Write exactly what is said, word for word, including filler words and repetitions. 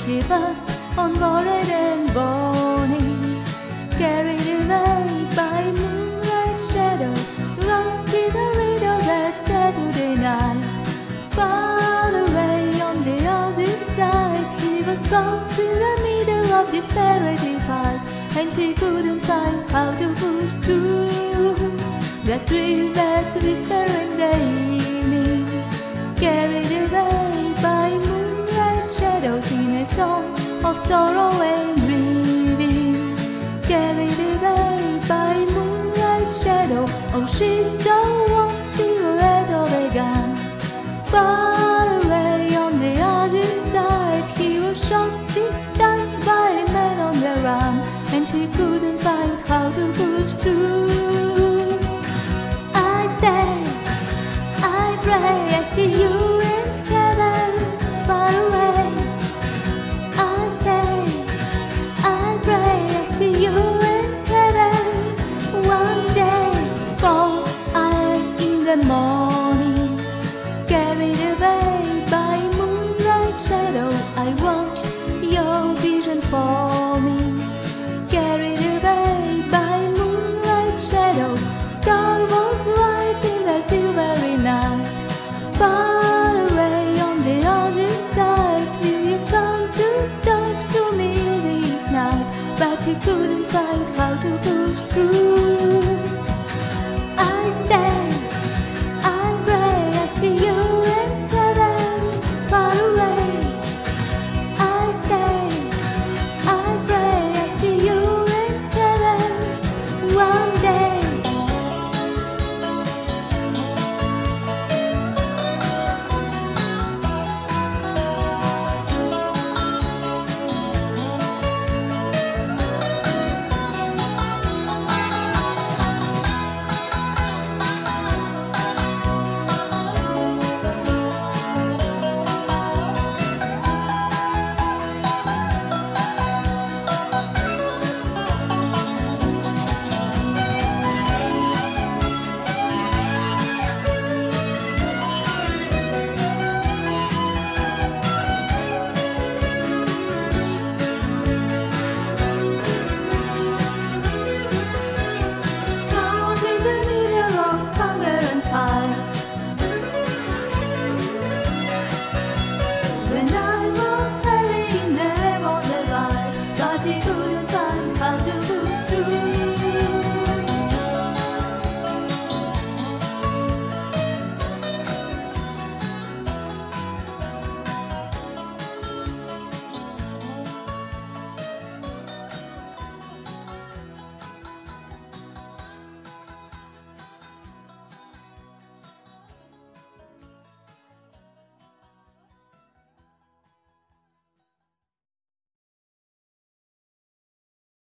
She was unguarded and burning, carried away by moonlight shadows, lost in the riddle that Saturday night. Far away on the other side, he was caught in the middle of this parody fight, and she couldn't find how to push through that thrill, that whispering evening, carried away by moonlight shadows in a song of sorrow and